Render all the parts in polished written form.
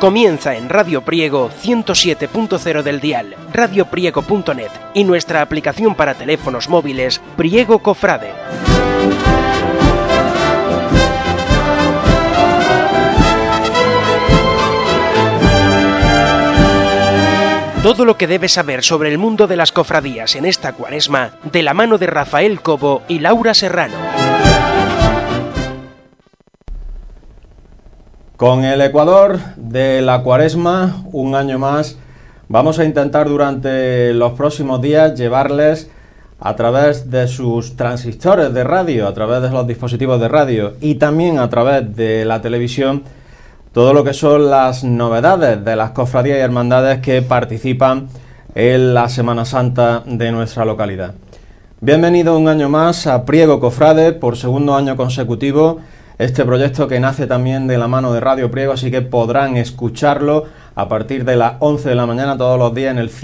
Comienza en Radio Priego 107.0 del dial, radiopriego.net y nuestra aplicación para teléfonos móviles Priego Cofrade. Todo lo que debes saber sobre el mundo de las cofradías en esta Cuaresma, de la mano de Rafael Cobo y Laura Serrano. Con el Ecuador de la Cuaresma, un año más, vamos a intentar durante los próximos días llevarles a través de sus transistores de radio, a través de los dispositivos de radio y también a través de la televisión, todo lo que son las novedades de las cofradías y hermandades que participan en la Semana Santa de nuestra localidad. Bienvenido un año más a Priego Cofrade, por segundo año consecutivo, este proyecto que nace también de la mano de Radio Priego, así que podrán escucharlo a partir de las 11 de la mañana todos los días en el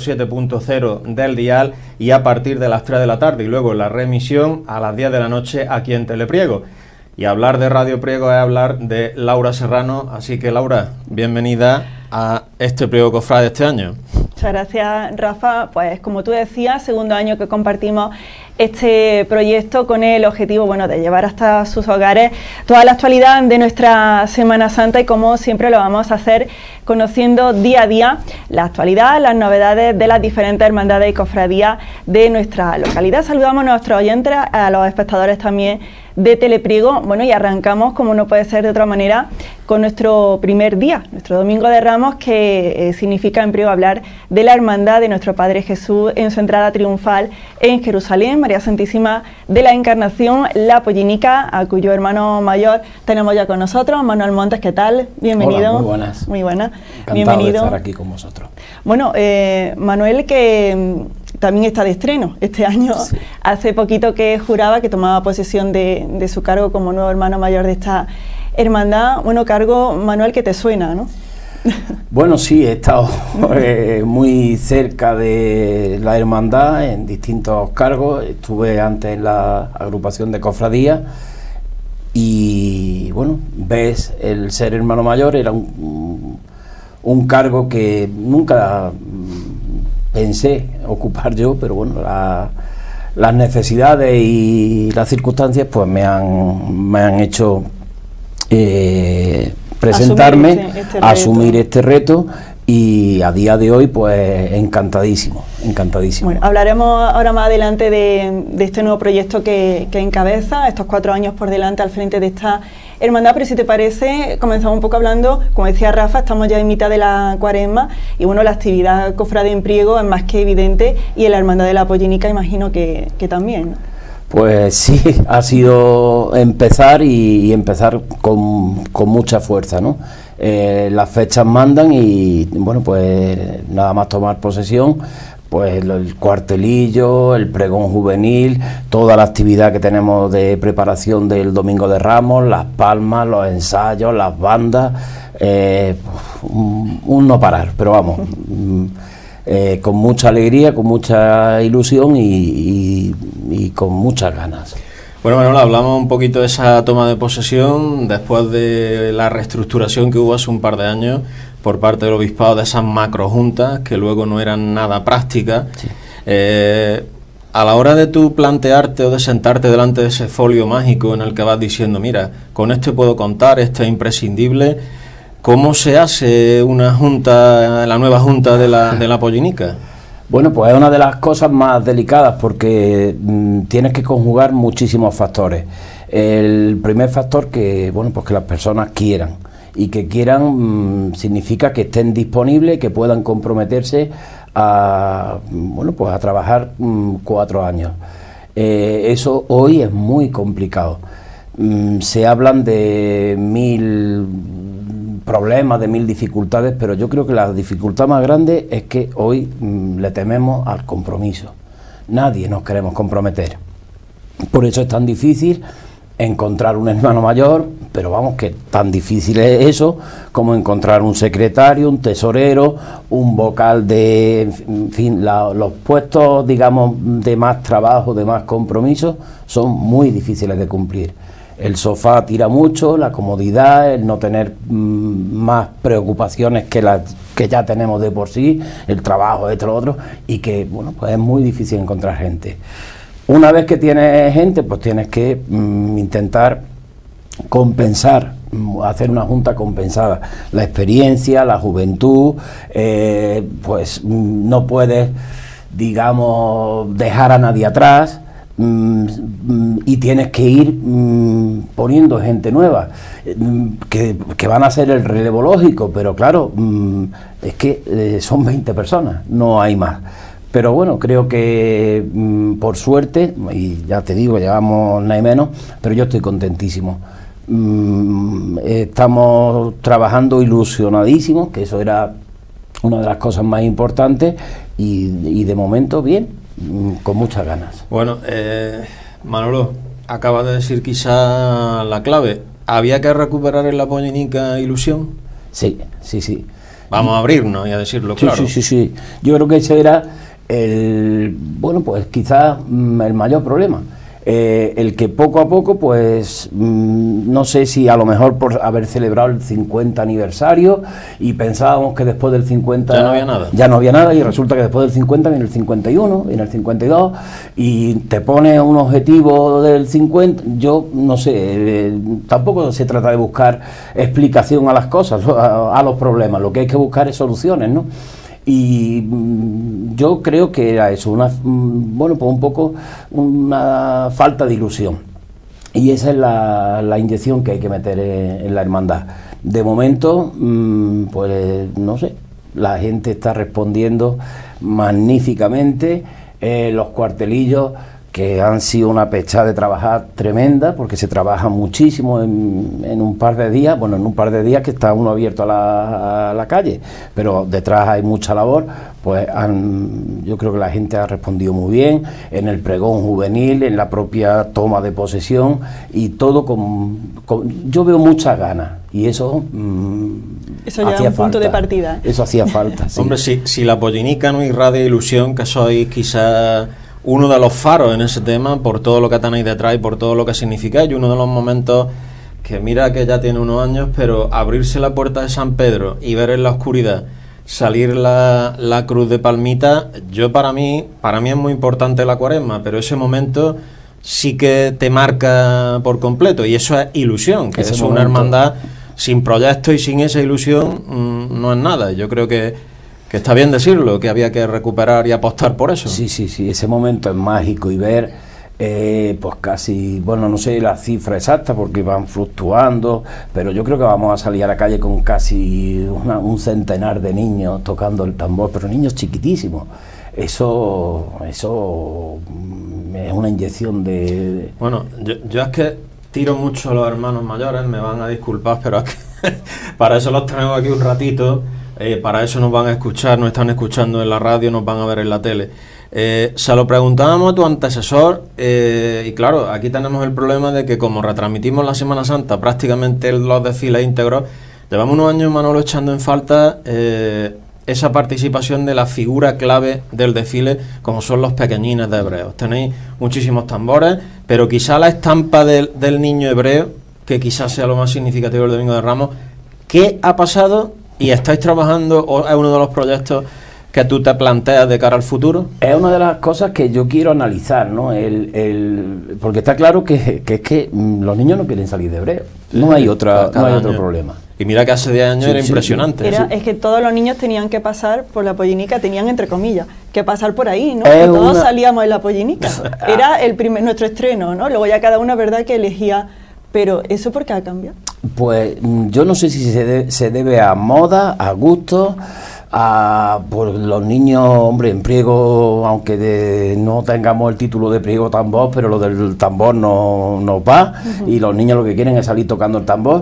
107.0 del dial y a partir de las 3 de la tarde y luego en la remisión a las 10 de la noche aquí en Telepriego. Y hablar de Radio Priego es hablar de Laura Serrano, así que Laura, bienvenida a este Priego Cofrade este año. Muchas gracias, Rafa. Pues como tú decías, segundo año que compartimos este proyecto con el objetivo, de llevar hasta sus hogares toda la actualidad de nuestra Semana Santa y como siempre lo vamos a hacer conociendo día a día la actualidad, las novedades de las diferentes hermandades y cofradías de nuestra localidad. Saludamos a nuestros oyentes, a los espectadores también de Telepriego, y arrancamos, como no puede ser de otra manera, con nuestro primer día, nuestro Domingo de Ramos, que significa en Priego hablar de la hermandad de nuestro Padre Jesús en su entrada triunfal en Jerusalén, María Santísima de la Encarnación, la Pollinica, a cuyo hermano mayor tenemos ya con nosotros, Manuel Montes. ¿Qué tal? Bienvenido. Hola, muy buenas. Muy buenas. Encantado bienvenido de estar aquí con vosotros. Manuel, que también está de estreno este año. Sí. Hace poquito que juraba que tomaba posesión de su cargo como nuevo hermano mayor de esta hermandad. Cargo, Manuel, que te suena, ¿no? Bueno, sí, he estado muy cerca de la hermandad en distintos cargos. Estuve antes en la agrupación de cofradías y, ves, el ser hermano mayor era un cargo que nunca pensé ocupar yo, pero las necesidades y las circunstancias pues me han hecho presentarme, asumir este reto y a día de hoy pues encantadísimo. Hablaremos ahora más adelante de este nuevo proyecto que encabeza, estos 4 años por delante al frente de esta hermandad, pero si te parece, comenzamos un poco hablando, como decía Rafa, estamos ya en mitad de la Cuaresma y la actividad cofrade en Priego es más que evidente y en la hermandad de la Pollinica imagino que también, ¿no? Pues sí, ha sido empezar y empezar con mucha fuerza, ¿no? Las fechas mandan y pues nada más tomar posesión, pues el cuartelillo, el pregón juvenil, toda la actividad que tenemos de preparación del Domingo de Ramos, las palmas, los ensayos, las bandas, un no parar, pero vamos, con mucha alegría, con mucha ilusión y con muchas ganas. Bueno, Manuel, hablamos un poquito de esa toma de posesión después de la reestructuración que hubo hace un par de años por parte del obispado, de esas macrojuntas que luego no eran nada prácticas. Sí. A la hora de tú plantearte o de sentarte delante de ese folio mágico en el que vas diciendo, mira, con esto puedo contar, esto es imprescindible, ¿cómo se hace una junta, la nueva junta de la Pollinica? Bueno, pues es una de las cosas más delicadas porque tienes que conjugar muchísimos factores. El primer factor que las personas quieran, y que quieran significa que estén disponibles, que puedan comprometerse a trabajar 4 años. Eso hoy es muy complicado. Se hablan de 1000 problemas, de 1000 dificultades, pero yo creo que la dificultad más grande es que hoy le tememos al compromiso. Nadie nos queremos comprometer. Por eso es tan difícil encontrar un hermano mayor, pero vamos, que tan difícil es eso como encontrar un secretario, un tesorero, un vocal los puestos, digamos, de más trabajo, de más compromiso, son muy difíciles de cumplir. El sofá tira mucho, la comodidad, el no tener más preocupaciones que las que ya tenemos de por sí, el trabajo, esto, lo otro, y que, bueno, pues es muy difícil encontrar gente. Una vez que tienes gente, pues tienes que intentar compensar, hacer una junta compensada. La experiencia, la juventud, pues no puedes, digamos, dejar a nadie atrás, y tienes que ir poniendo gente nueva que van a ser el relevo lógico, pero claro, es que son 20 personas, no hay más. Pero bueno, creo que por suerte, y ya te digo, llevamos nada y menos, pero yo estoy contentísimo. Estamos trabajando ilusionadísimos, que eso era una de las cosas más importantes, y de momento bien, con muchas ganas. Bueno, Manolo, acaba de decir quizá la clave. ¿Había que recuperar en la Pollenica ilusión? Sí, sí, sí. Vamos a abrirnos y a decirlo, claro. Sí, sí, sí, sí. Yo creo que ese era bueno, pues quizás el mayor problema. El que poco a poco, pues no sé si a lo mejor por haber celebrado el 50 aniversario y pensábamos que después del 50 ya no había nada. Ya no había nada, y resulta que después del 50 viene el 51, viene el 52 y te pone un objetivo del 50. Yo no sé, tampoco se trata de buscar explicación a las cosas, a los problemas, lo que hay que buscar es soluciones, ¿no? Y yo creo que era eso, bueno, pues un poco una falta de ilusión. Y esa es la inyección que hay que meter en la hermandad. De momento, pues no sé, la gente está respondiendo magníficamente, los cuartelillos, que han sido una pechada de trabajar tremenda, porque se trabaja muchísimo en un par de días, bueno, en un par de días que está uno abierto a la calle, pero detrás hay mucha labor. Pues yo creo que la gente ha respondido muy bien, en el pregón juvenil, en la propia toma de posesión, y todo yo veo muchas ganas, y eso ya es un punto de partida. Eso hacía falta, sí. Hombre, si la Pollenica no irradia ilusión, que sois quizás uno de los faros en ese tema, por todo lo que tenéis detrás y por todo lo que significa, y uno de los momentos que mira que ya tiene unos años, pero abrirse la puerta de San Pedro y ver en la oscuridad salir la cruz de palmita, para mí es muy importante la Cuaresma, pero ese momento sí que te marca por completo, y eso es ilusión, que es una hermandad sin proyecto, y sin esa ilusión no es nada. Yo creo que está bien decirlo, que había que recuperar y apostar por eso. Sí, sí, sí, ese momento es mágico, y ver pues casi, bueno, no sé la cifra exacta porque van fluctuando, pero yo creo que vamos a salir a la calle con casi un centenar de niños tocando el tambor, pero niños chiquitísimos. Eso es una inyección de... Bueno, yo es que tiro mucho a los hermanos mayores, me van a disculpar, pero es que para eso los tenemos aquí un ratito. Para eso nos van a escuchar, nos están escuchando en la radio, nos van a ver en la tele. Se lo preguntábamos a tu antecesor, y claro, aquí tenemos el problema de que como retransmitimos la Semana Santa prácticamente los desfiles íntegros, llevamos unos años, Manolo, echando en falta esa participación de la figura clave del desfile, como son los pequeñines de hebreos. Tenéis muchísimos tambores, pero quizá la estampa del niño hebreo, que quizás sea lo más significativo del Domingo de Ramos. ¿Qué ha pasado? ¿Y estáis trabajando, o es uno de los proyectos que tú te planteas de cara al futuro? Es una de las cosas que yo quiero analizar, ¿no? Porque está claro que es que los niños no quieren salir de hebreo. No hay otro problema. Y mira que hace 10 años era impresionante. Es que todos los niños tenían que pasar por la Pollenica, tenían entre comillas que pasar por ahí, ¿no? Que todos salíamos en la Pollenica. Era nuestro estreno, ¿no? Luego ya cada uno, verdad, que elegía. Pero ¿eso por qué ha cambiado? Pues yo no sé si se debe a moda, a gusto, por los niños, hombre, en priego, aunque no tengamos el título de priego tambor, pero lo del tambor no va, y los niños lo que quieren es salir tocando el tambor.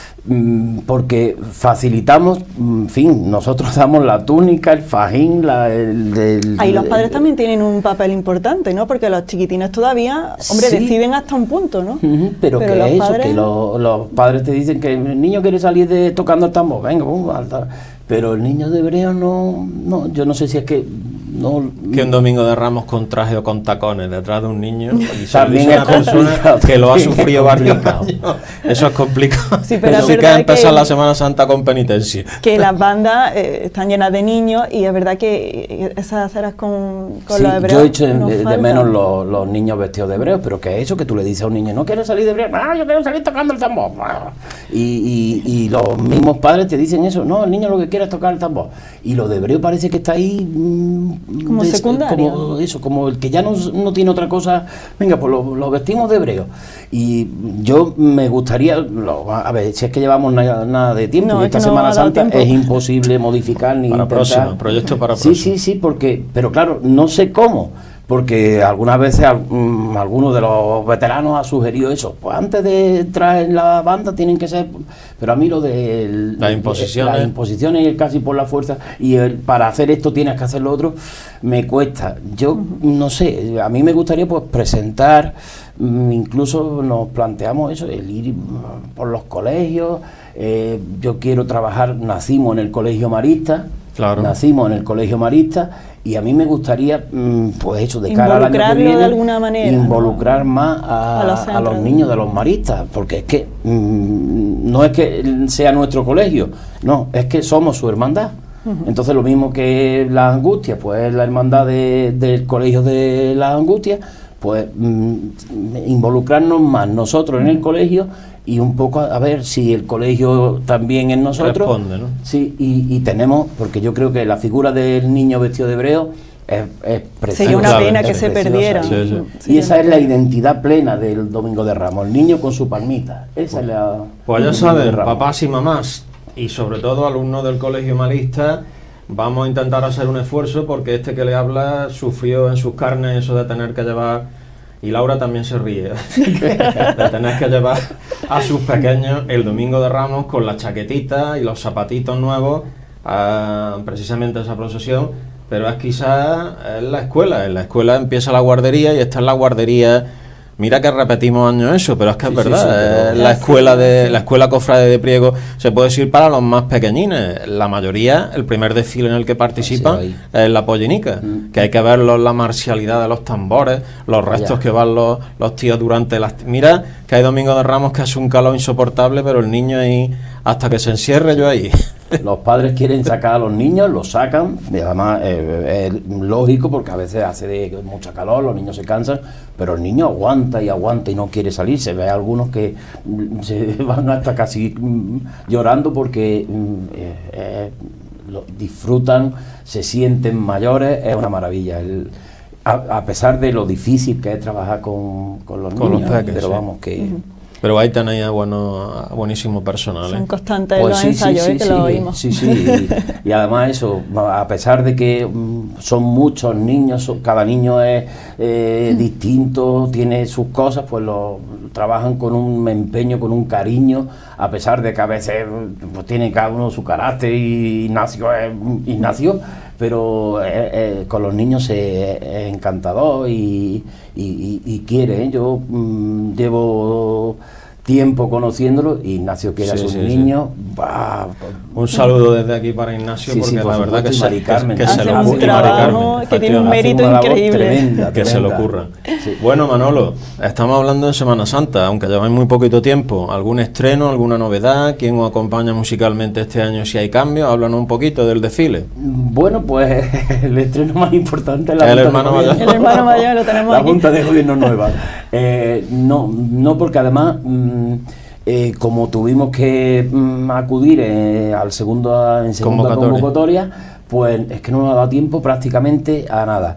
Porque facilitamos, en fin, nosotros damos la túnica, el fajín, ahí los padres también tienen un papel importante, ¿no? Porque los chiquitines todavía, hombre, sí, deciden hasta un punto, ¿no? Pero que es eso, que los padres te dicen que el niño quiere salir tocando el tambor, venga, pero el niño de hebreo no, yo no sé si es que Que un domingo de Ramos con traje o con tacones detrás de un niño y también es una persona que lo ha sufrido varios años. Eso es complicado. Sí, pero Eso sí que es empezar la Semana Santa con penitencia. Que las bandas están llenas de niños y es verdad que esas aceras con sí, los hebreos. Yo he hecho de menos los niños vestidos de hebreos, pero que es eso que tú le dices a un niño, no quiero salir de hebreo, yo quiero salir tocando el tambor. Y los mismos padres te dicen eso, no, el niño lo que quiere es tocar el tambor. Y lo de hebreo parece que está ahí como secundario. Como el que ya no tiene otra cosa, venga, pues lo vestimos de hebreo. Y yo me gustaría, a ver, si es que llevamos nada de tiempo, y esta Semana Santa es imposible modificar ni para intentar. Próxima, proyecto para próxima. Sí, pero claro, no sé cómo. Porque algunas veces algunos de los veteranos ha sugerido eso, pues antes de entrar en la banda tienen que ser, pero a mí lo de las imposiciones y el casi por la fuerza y para hacer esto tienes que hacer lo otro, me cuesta. Yo no sé, a mí me gustaría pues presentar, incluso nos planteamos eso, el ir por los colegios. Yo quiero trabajar, nacimos en el Colegio Marista. Claro. Nacimos en el Colegio Marista y a mí me gustaría, pues eso, de cara al año que viene, de alguna manera, involucrar más a los niños de los maristas, porque es que no es que sea nuestro colegio, no, es que somos su hermandad. Entonces lo mismo que las Angustias, pues es la hermandad del Colegio de las Angustias, pues involucrarnos más nosotros en el colegio y un poco a ver si el colegio también en nosotros responde, ¿no? Sí, y tenemos, porque yo creo que la figura del niño vestido de hebreo es preciosa. Sería una pena que se perdiera. Sí. Y esa es la identidad plena del Domingo de Ramos, el niño con su palmita. Esa es la. Pues ya saben, papás y mamás, y sobre todo alumnos del Colegio Marista, vamos a intentar hacer un esfuerzo porque este que le habla sufrió en sus carnes eso de tener que llevar. Y Laura también se ríe, de tener que llevar a sus pequeños el Domingo de Ramos con la chaquetita y los zapatitos nuevos a precisamente esa procesión, pero es quizás en la escuela empieza la guardería y esta es la guardería. Mira que repetimos años eso, pero es que es verdad, la escuela cofrade de Priego se puede decir para los más pequeñines. La mayoría, el primer desfile en el que participan es la pollinica, que hay que ver la marcialidad de los tambores, los restos que van los tíos durante las... Mira que hay Domingo de Ramos que hace un calor insoportable, pero el niño ahí, hasta que se encierre yo ahí... Los padres quieren sacar a los niños, los sacan, y además es lógico porque a veces hace mucha calor, los niños se cansan, pero el niño aguanta y no quiere salir. Se ve a algunos que se van hasta casi llorando porque disfrutan, se sienten mayores, es una maravilla. A pesar de lo difícil que es trabajar con los niños, pero vamos que... Pero ahí tenéis a buenísimo personal. Son constantes pues los ensayos, que lo oímos. Sí. Y además eso, a pesar de que son muchos niños, cada niño es distinto, tiene sus cosas, pues lo trabajan con un empeño, con un cariño, a pesar de que a veces pues, tiene cada uno su carácter y Ignacio es Ignacio, pero con los niños es encantador y quiere. Yo llevo tiempo conociéndolo y Ignacio quiere a sus niños. Un saludo desde aquí para Ignacio, porque la verdad que se lo ocurra, que tiene un mérito increíble, tremenda. Se lo ocurra. Bueno, Manolo, estamos hablando de Semana Santa, aunque lleváis muy poquito tiempo. ¿Algún estreno, alguna novedad? ¿Quién os acompaña musicalmente este año si hay cambios? Háblanos un poquito del desfile. Bueno, pues el estreno más importante es el hermano mayor. El hermano mayor lo tenemos aquí. La Junta de Gobierno nueva. No, porque además como tuvimos que acudir en segunda convocatoria, pues es que no nos ha dado tiempo prácticamente a nada.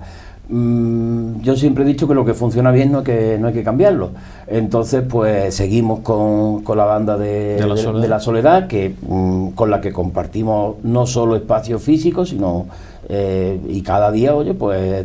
Yo siempre he dicho que lo que funciona bien no hay que cambiarlo. Entonces pues seguimos con la banda de la Soledad, que con la que compartimos no solo espacio físico, sino y cada día, oye, pues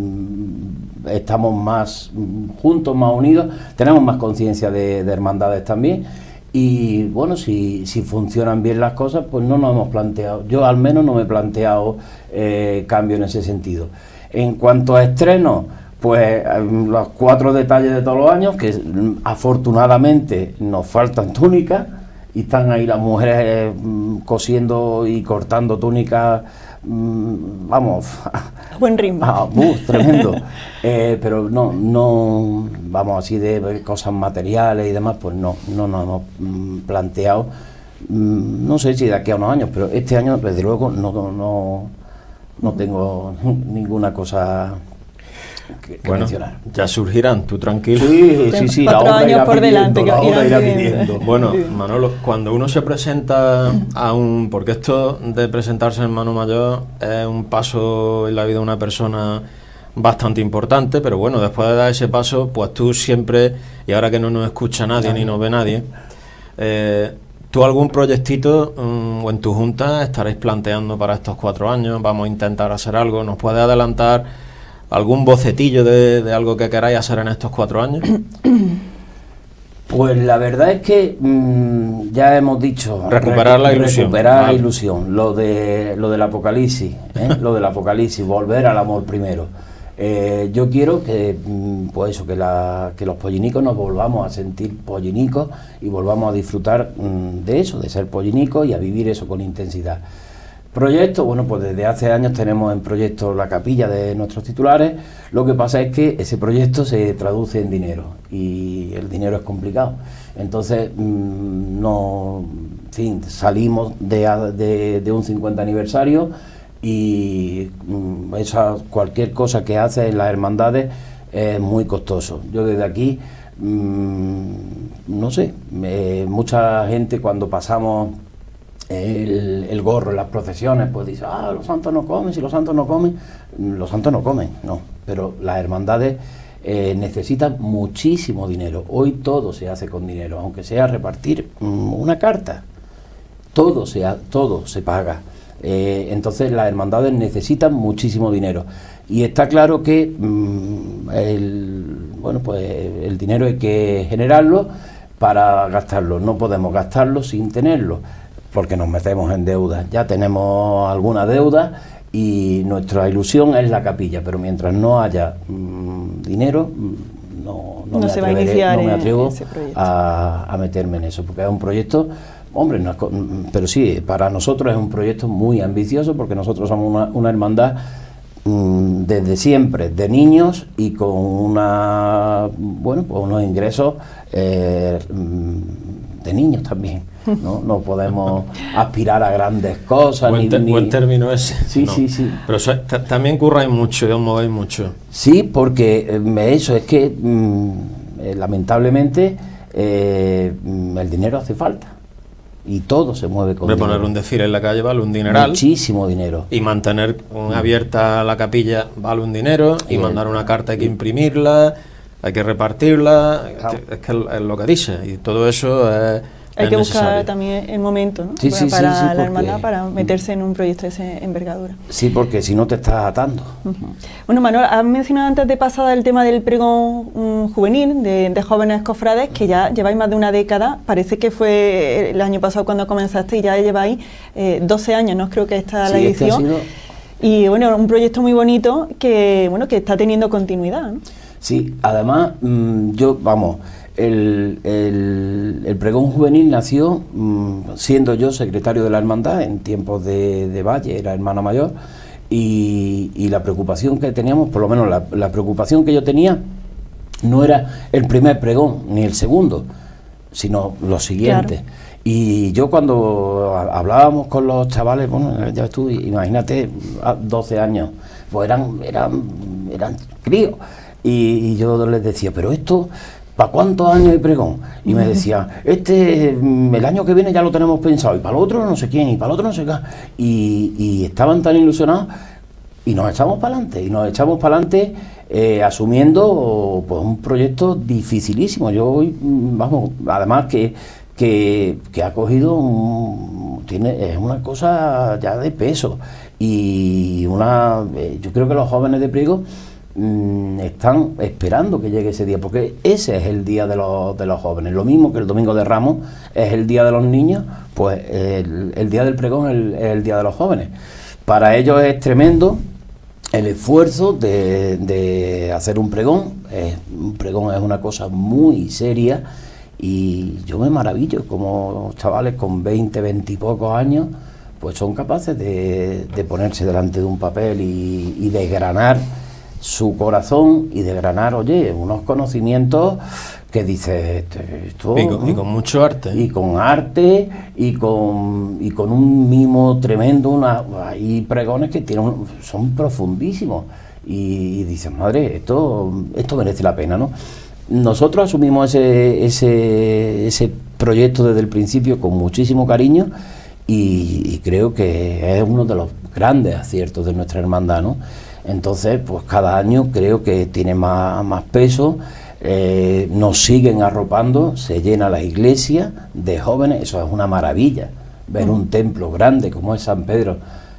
estamos más juntos, más unidos, tenemos más conciencia de hermandades también. Y bueno, si funcionan bien las cosas, pues no nos hemos planteado, yo al menos no me he planteado cambio en ese sentido. En cuanto a estrenos, pues los 4 detalles de todos los años, que afortunadamente nos faltan túnicas, y están ahí las mujeres cosiendo y cortando túnicas, vamos, Buen ritmo. Tremendo. Pero no, vamos, así de cosas materiales y demás, pues no nos hemos planteado, no sé si de aquí a unos años, pero este año, desde luego, no tengo ninguna cosa que mencionar. Ya surgirán, tú tranquilo. Sí, 4 años por delante que irá pidiendo. Bueno, Manolo, cuando uno se presenta porque esto de presentarse en hermano mayor es un paso en la vida de una persona bastante importante, pero bueno, después de dar ese paso, pues tú siempre, y ahora que no nos escucha nadie ni nos ve nadie, ¿tú algún proyectito o en tu junta estaréis planteando para estos 4 años? Vamos a intentar hacer algo. ¿Nos puedes adelantar algún bocetillo de algo que queráis hacer en estos 4 años? Pues la verdad es que ya hemos dicho recuperar la ilusión. La ilusión, lo del apocalipsis, lo del apocalipsis, volver al amor primero. Yo quiero que pues eso, que los pollinicos nos volvamos a sentir pollinicos y volvamos a disfrutar de eso, de ser pollinicos y a vivir eso con intensidad. Proyecto, bueno, pues desde hace años tenemos en proyecto la capilla de nuestros titulares. Lo que pasa es que ese proyecto se traduce en dinero y el dinero es complicado. Entonces, salimos de un 50 aniversario y cualquier cosa que hace en las hermandades es muy costoso. Yo desde aquí, no sé, mucha gente cuando pasamos el gorro en las procesiones, pues dice, los santos no comen, si los santos no comen, no, pero las hermandades necesitan muchísimo dinero. Hoy todo se hace con dinero, aunque sea repartir una carta, todo se paga. Entonces las hermandades necesitan muchísimo dinero y está claro que el dinero hay que generarlo para gastarlo. No podemos gastarlo sin tenerlo, porque nos metemos en deuda. Ya tenemos alguna deuda y nuestra ilusión es la capilla, pero mientras no haya dinero, no me atrevo a meterme en eso, porque es un proyecto, hombre, pero sí, para nosotros es un proyecto muy ambicioso, porque nosotros somos una hermandad desde siempre, de niños, y con unos ingresos de niños también. No podemos aspirar a grandes cosas. Buen término ese. Sí. Pero también curráis mucho y os movéis mucho. Sí, porque eso es que lamentablemente el dinero hace falta y todo se mueve con dinero. Poner un desfile en la calle vale un dineral. Muchísimo dinero. Y mantener abierta la capilla vale un dinero. Y mandar una carta hay que imprimirla, hay que repartirla. Es que es lo que dice. Y todo eso hay que necesario. buscar también el momento, ¿no? Para la hermandad, para meterse en un proyecto de esa envergadura. Sí, porque si no te estás atando. Bueno, Manuel, has mencionado antes de pasada el tema del pregón juvenil de jóvenes cofrades, que ya lleváis más de una década. Parece que fue el año pasado cuando comenzaste y ya lleváis 12 años, ¿no? Creo que esta la edición. Y bueno, un proyecto muy bonito que está teniendo continuidad, ¿no? Sí, además, el pregón juvenil nació siendo yo secretario de la hermandad en tiempos de Valle, era hermana mayor, y la preocupación que teníamos, por lo menos la preocupación que yo tenía, no era el primer pregón ni el segundo, sino los siguientes. Claro. Y yo cuando hablábamos con los chavales, bueno, ya tú imagínate, 12 años, pues eran críos, y yo les decía, pero esto, ¿para cuántos años hay pregón? Y me decían, el año que viene ya lo tenemos pensado, y para el otro no sé quién, y para el otro no sé qué. Y estaban tan ilusionados, y nos echamos para adelante, asumiendo pues un proyecto dificilísimo. Yo hoy, además que ha cogido es una cosa ya de peso, y yo creo que los jóvenes de Priego están esperando que llegue ese día, porque ese es el día de los jóvenes, lo mismo que el Domingo de Ramos es el día de los niños, pues el día del pregón es el día de los jóvenes. Para ellos es tremendo el esfuerzo de hacer un pregón. Un pregón es una cosa muy seria, y yo me maravillo como chavales con 20 y pocos años pues son capaces de ponerse delante de un papel y desgranar su corazón y desgranar, oye, unos conocimientos que dice esto, y con mucho arte. Y con arte y con un mimo tremendo. Hay pregones que son profundísimos y dices, madre, esto merece la pena, ¿no? Nosotros asumimos ese proyecto desde el principio con muchísimo cariño y creo que es uno de los grandes aciertos de nuestra hermandad, ¿no? Entonces, pues cada año creo que tiene más peso. Nos siguen arropando, se llena la iglesia de jóvenes, eso es una maravilla, ver un templo grande como es San Pedro,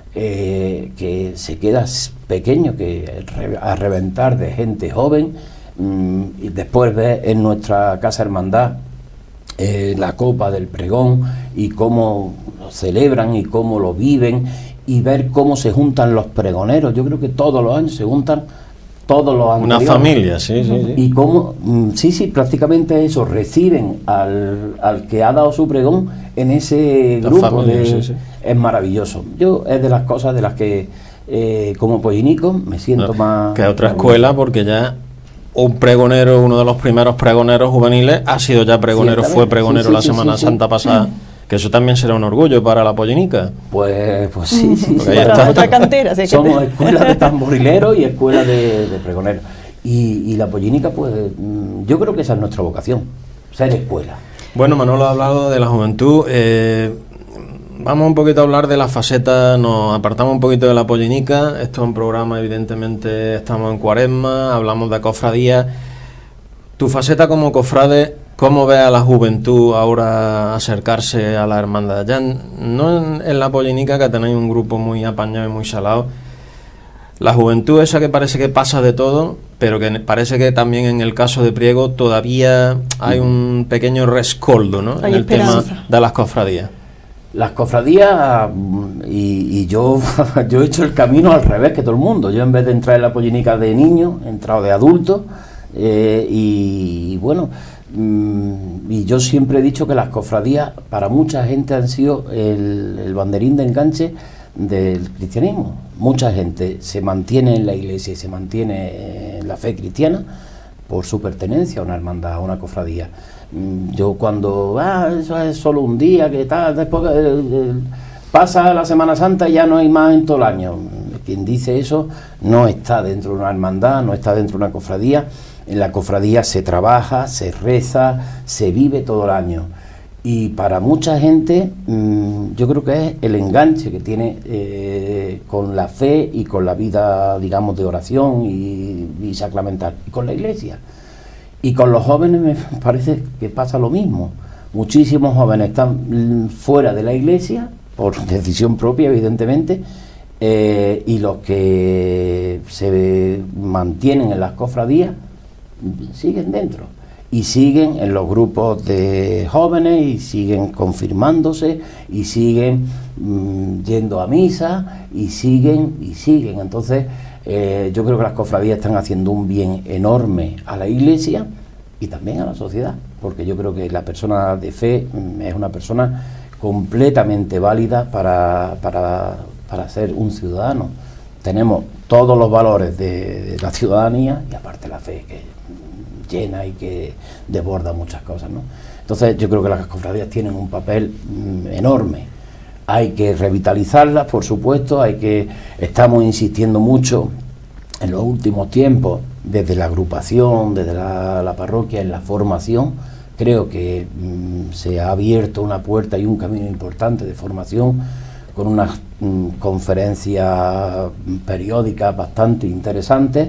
que se queda pequeño, a reventar de gente joven, y después ver en nuestra Casa Hermandad la Copa del Pregón y cómo lo celebran y cómo lo viven, y ver cómo se juntan los pregoneros. Yo creo que todos los años se juntan todos los anteriores. Una familia, sí. Y cómo, prácticamente eso, reciben al que ha dado su pregón en ese grupo. Familia, sí. Es maravilloso. Es de las cosas de las que, como pollinico, me siento más... Que otra escuela, porque ya un pregonero, uno de los primeros pregoneros juveniles, ha sido ya pregonero, fue pregonero la Semana Santa pasada. Que eso también será un orgullo para la pollinica. Pues sí. Ahí está. Otra cantera. Así somos escuela de tamborileros y escuela de pregoneros. Y la pollinica, pues yo creo que esa es nuestra vocación, ser escuela. Bueno, Manolo ha hablado de la juventud. Vamos un poquito a hablar de la faceta, nos apartamos un poquito de la pollinica. Esto es un programa, evidentemente, estamos en Cuaresma, hablamos de cofradía. Tu faceta como cofrade, ¿cómo ve a la juventud ahora acercarse a la hermandad? Ya no en la pollinica, que tenéis un grupo muy apañado y muy salado. La juventud esa que parece que pasa de todo, pero que parece que también en el caso de Priego todavía hay un pequeño rescoldo, ¿no? Hay en el esperanza. tema de las cofradías. Las cofradías, y yo he hecho el camino al revés que todo el mundo. Yo, en vez de entrar en la pollinica de niño, he entrado de adulto, y bueno, y yo siempre he dicho que las cofradías para mucha gente han sido el banderín de enganche del cristianismo. Mucha gente se mantiene en la iglesia y se mantiene en la fe cristiana por su pertenencia a una hermandad, a una cofradía. Yo cuando, eso es solo un día, que tal, después pasa la Semana Santa y ya no hay más en todo el año. Quien dice eso no está dentro de una hermandad, no está dentro de una cofradía. En la cofradía se trabaja, se reza, se vive todo el año. Y para mucha gente, yo creo que es el enganche que tiene con la fe y con la vida, digamos, de oración y sacramental, y con la iglesia. Y con los jóvenes me parece que pasa lo mismo. Muchísimos jóvenes están fuera de la iglesia, por decisión propia, evidentemente, y los que se mantienen en las cofradías siguen dentro. Y siguen en los grupos de jóvenes y siguen confirmándose y siguen yendo a misa y siguen. Entonces yo creo que las cofradías están haciendo un bien enorme a la iglesia y también a la sociedad, porque yo creo que la persona de fe es una persona completamente válida para ser un ciudadano. Tenemos todos los valores de la ciudadanía y aparte la fe, que llena y que desborda muchas cosas, ¿no? Entonces yo creo que las cofradías tienen un papel enorme. Hay que revitalizarlas, por supuesto, estamos insistiendo mucho en los últimos tiempos, desde la agrupación, desde la parroquia, en la formación. Creo que se ha abierto una puerta y un camino importante de formación, con unas conferencias periódicas bastante interesantes.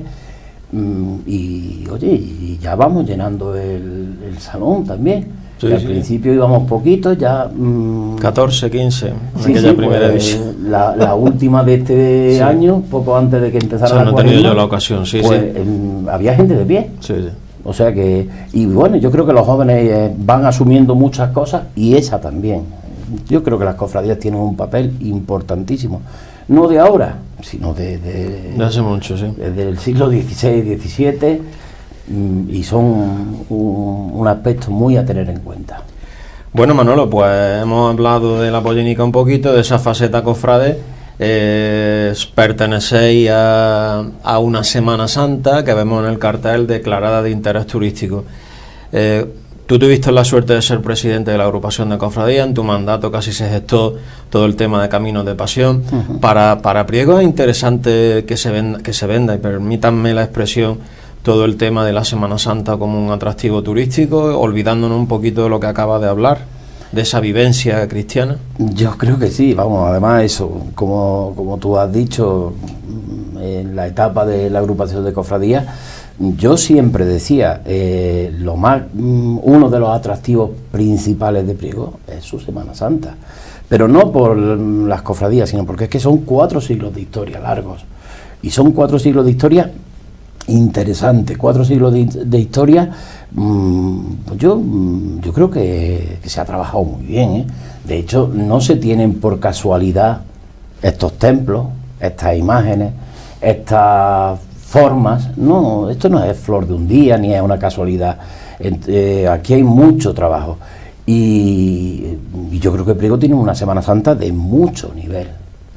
Y oye, y ya vamos llenando el salón también. Sí, al principio íbamos poquitos, ya 14, 15 en aquella primera edición. La última de este año, poco antes de que empezara la no he tenido yo la ocasión, había gente de pie. O sea que, y bueno, yo creo que los jóvenes van asumiendo muchas cosas, y esa también. Yo creo que las cofradías tienen un papel importantísimo. No de ahora, sino de hace mucho, sí. Desde el siglo XVI, XVII, y son un aspecto muy a tener en cuenta. Bueno, Manolo, pues hemos hablado de la pollénica un poquito, de esa faceta cofrade. Pertenecéis a una Semana Santa que vemos en el cartel declarada de interés turístico. Tú tuviste la suerte de ser presidente de la agrupación de cofradía. En tu mandato casi se gestó todo el tema de Caminos de Pasión. Para Priego es interesante que se venda, y permítanme la expresión, todo el tema de la Semana Santa como un atractivo turístico, olvidándonos un poquito de lo que acaba de hablar, de esa vivencia cristiana. Yo creo que sí, vamos, además eso, como tú has dicho, en la etapa de la agrupación de cofradías, yo siempre decía, uno de los atractivos principales de Priego es su Semana Santa, pero no por las cofradías, sino porque es que son 4 siglos de historia largos, y son 4 siglos de historia interesantes, 4 siglos de historia. Yo creo que se ha trabajado muy bien, ¿eh? De hecho, no se tienen por casualidad estos templos, estas imágenes, estas formas. No, esto no es flor de un día, ni es una casualidad. Aquí hay mucho trabajo, y yo creo que Priego tiene una Semana Santa de mucho nivel,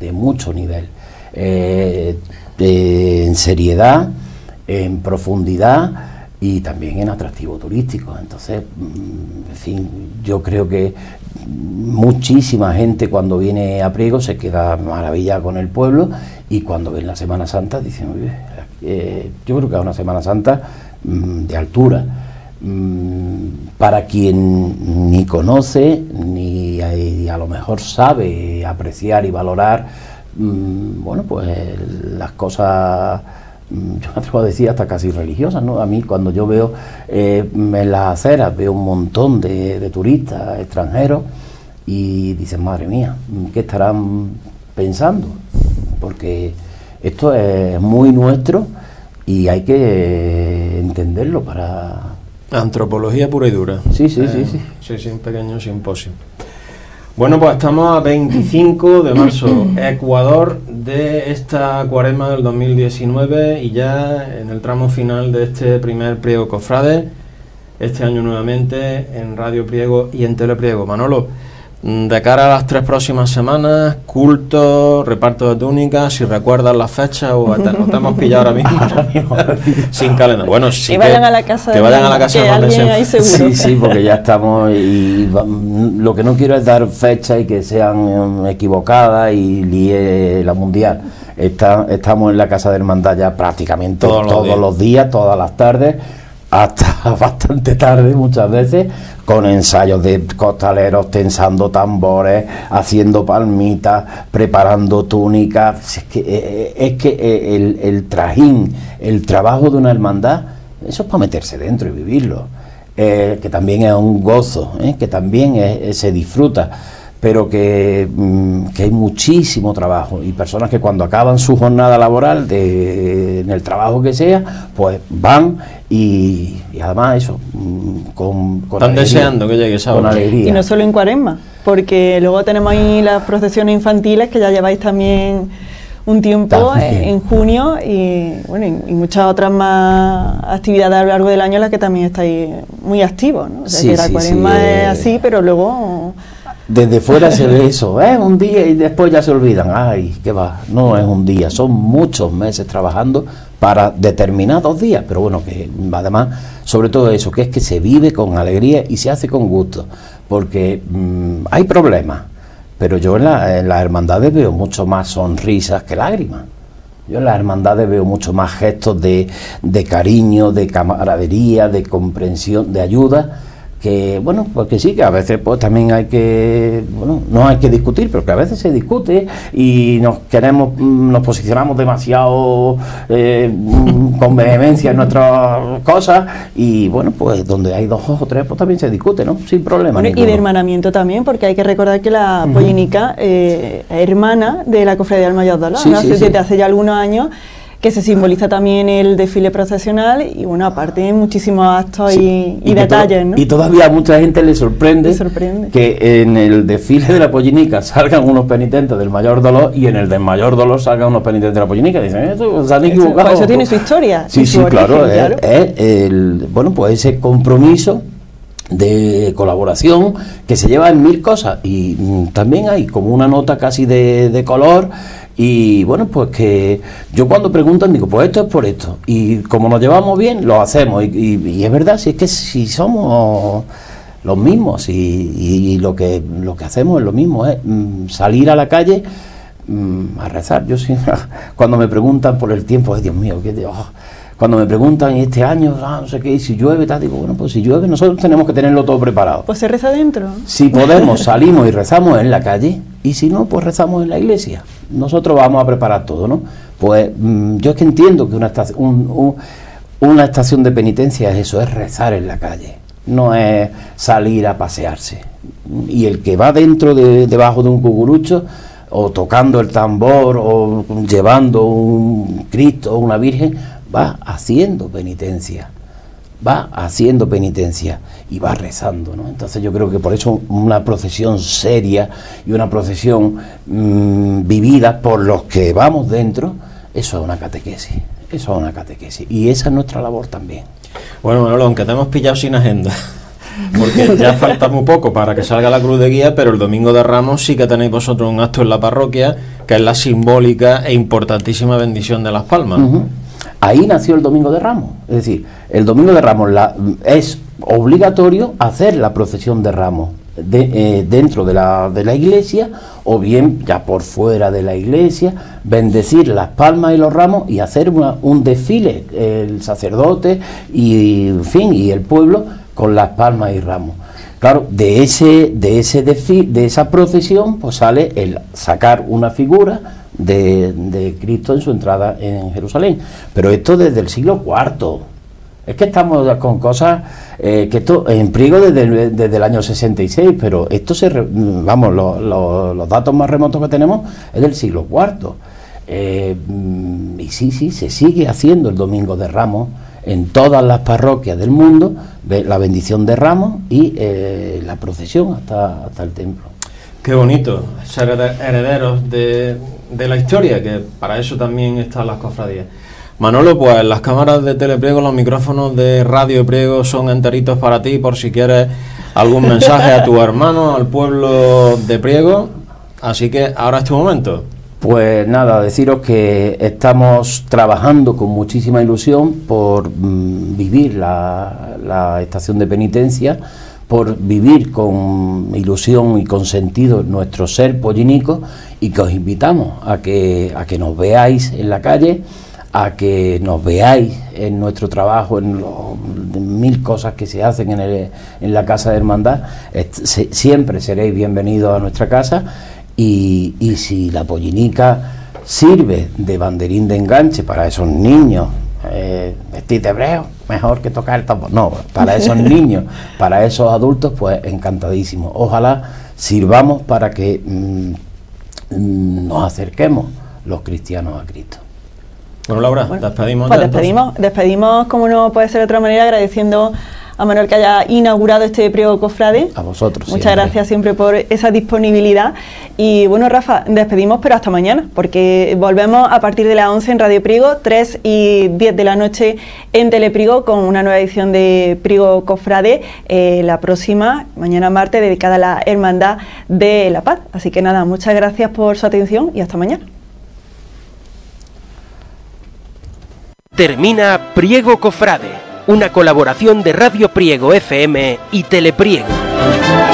en seriedad, en profundidad y también en atractivo turístico. Entonces, en fin, yo creo que muchísima gente cuando viene a Priego se queda maravillada con el pueblo, y cuando ven la Semana Santa dicen, yo creo que es una Semana Santa de altura, para quien ni conoce ni a lo mejor sabe apreciar y valorar, bueno, pues las cosas, yo me atrevo a decir hasta casi religiosas, ¿no? A mí, cuando yo veo en las aceras, veo un montón de turistas extranjeros, y dicen, madre mía, ¿qué estarán pensando? Porque esto es muy nuestro y hay que entenderlo para... Antropología pura y dura. Sí, un pequeño simposio. Bueno, pues estamos a 25 de marzo, Ecuador de esta cuaresma del 2019, y ya en el tramo final de este primer Priego Cofrade, este año nuevamente en Radio Priego y en Telepriego. Manolo, de cara a las 3 próximas semanas, culto, reparto de túnicas, si recuerdas las fechas o te hemos pillado ahora mismo sin calendario. Bueno, sí, que vayan a la casa de alguien ahí seguro. Sí, porque ya estamos, y lo que no quiero es dar fechas y que sean equivocadas y líe la mundial. Estamos en la Casa de Hermandad ya prácticamente todos los días, todas las tardes, hasta bastante tarde muchas veces, con ensayos de costaleros, tensando tambores, haciendo palmitas, preparando túnicas. Es que el trajín, el trabajo de una hermandad, eso es para meterse dentro y vivirlo, que también es un gozo, que también se disfruta, pero que hay muchísimo trabajo, y personas que cuando acaban su jornada laboral en el trabajo que sea, pues van y además eso, con están alegría, deseando que llegue esa hora. con alegría. Y no solo en Cuaresma, porque luego tenemos ahí las procesiones infantiles, que ya lleváis también un tiempo, en junio, y bueno, y muchas otras más actividades a lo largo del año en las que también estáis muy activos, ¿no? O sea, que la Cuaresma es así, pero luego... Desde fuera se ve eso, es un día y después ya se olvidan. Ay, qué va, no es un día, son muchos meses trabajando para determinados días, pero bueno, que además, sobre todo eso, que es que se vive con alegría y se hace con gusto, porque hay problemas, pero yo en las hermandades veo mucho más sonrisas que lágrimas. Yo en las hermandades veo mucho más gestos de cariño, de camaradería, de comprensión, de ayuda, que bueno, pues que sí, que a veces pues también hay que, bueno, no hay que discutir, pero que a veces se discute y nos posicionamos demasiado con vehemencia en nuestras cosas, y bueno, pues donde hay 2 o 3 pues también se discute, ¿no? Sin problema. Bueno, y de hermanamiento también, porque hay que recordar que la pollénica es hermana de la Cofradía del Mayor Dolor, ¿no? Desde hace ya algunos años, que se simboliza también el desfile procesional, y bueno, aparte muchísimos actos y detalles, ¿no? Y todavía a mucha gente le sorprende que en el desfile de la pollénica salgan unos penitentes del Mayor Dolor, y en el del Mayor Dolor salgan unos penitentes de la pollénica. Dicen, eso se han equivocado. Eso tiene su historia. Sí, su origen, claro. Bueno, pues ese compromiso de colaboración que se lleva en 1000 cosas, y también hay como una nota casi de color. Y bueno, pues que yo cuando preguntan digo, pues esto es por esto, y como nos llevamos bien lo hacemos, y es verdad, si es que si somos los mismos, y lo que hacemos es lo mismo, es salir a la calle a rezar. Yo sí, cuando me preguntan por el tiempo, Dios mío, cuando me preguntan, ¿y este año no sé qué, y si llueve, tal, digo, bueno, pues si llueve nosotros tenemos que tenerlo todo preparado. Pues se reza dentro. Si podemos, salimos y rezamos en la calle, y si no, pues rezamos en la iglesia. Nosotros vamos a preparar todo, ¿no? Pues yo es que entiendo que una estación de penitencia es eso, es rezar en la calle, no es salir a pasearse. Y el que va debajo de un cucurucho, o tocando el tambor, o llevando un Cristo o una Virgen, va haciendo penitencia y va rezando, ¿no? Entonces yo creo que por eso una procesión seria y una procesión vivida por los que vamos dentro, eso es una catequesis, y esa es nuestra labor también. Bueno, Manolo, aunque te hemos pillado sin agenda, porque ya falta muy poco para que salga la cruz de guía, pero el domingo de Ramos sí que tenéis vosotros un acto en la parroquia, que es la simbólica e importantísima bendición de Las Palmas. Uh-huh. Ahí nació el Domingo de Ramos, es decir, el Domingo de Ramos es obligatorio hacer la procesión de Ramos dentro de la iglesia, o bien ya por fuera de la iglesia, bendecir las palmas y los ramos y hacer un desfile, el sacerdote y el pueblo con las palmas y ramos. Claro, de esa procesión pues sale el sacar una figura de Cristo en su entrada en Jerusalén, pero esto desde el siglo IV. Es que estamos con cosas que esto en Priego desde el año 66, pero esto los datos más remotos que tenemos es del siglo IV. Y sí, se sigue haciendo el Domingo de Ramos en todas las parroquias del mundo, la bendición de Ramos y la procesión hasta el templo. Qué bonito ser herederos de la historia, que para eso también están las cofradías. Manolo, pues las cámaras de Telepriego, los micrófonos de Radio Priego son enteritos para ti, por si quieres algún mensaje a tu hermano, al pueblo de Priego. Así que ahora es tu momento. Pues nada, deciros que estamos trabajando con muchísima ilusión por vivir la estación de penitencia, por vivir con ilusión y con sentido nuestro ser pollinico, y que os invitamos a que nos veáis en la calle, a que nos veáis en nuestro trabajo, en 1000 cosas que se hacen en la Casa de Hermandad. Siempre seréis bienvenidos a nuestra casa, y si la pollinica sirve de banderín de enganche para esos niños, vestir de hebreo, mejor que tocar el tambor, no, para esos niños, para esos adultos, pues encantadísimo. Ojalá sirvamos para que nos acerquemos los cristianos a Cristo. Bueno, Laura, despedimos. Pues despedimos, como no puede ser de otra manera, agradeciendo a Manuel que haya inaugurado este Priego Cofrade. A vosotros. Muchas gracias siempre por esa disponibilidad. Y bueno, Rafa, despedimos, pero hasta mañana, porque volvemos a partir de las 11 en Radio Priego, 3 y 10 de la noche en Telepriego, con una nueva edición de Priego Cofrade, la próxima, mañana martes, dedicada a la Hermandad de la Paz. Así que nada, muchas gracias por su atención y hasta mañana. Termina Priego Cofrade, una colaboración de Radio Priego FM y Telepriego.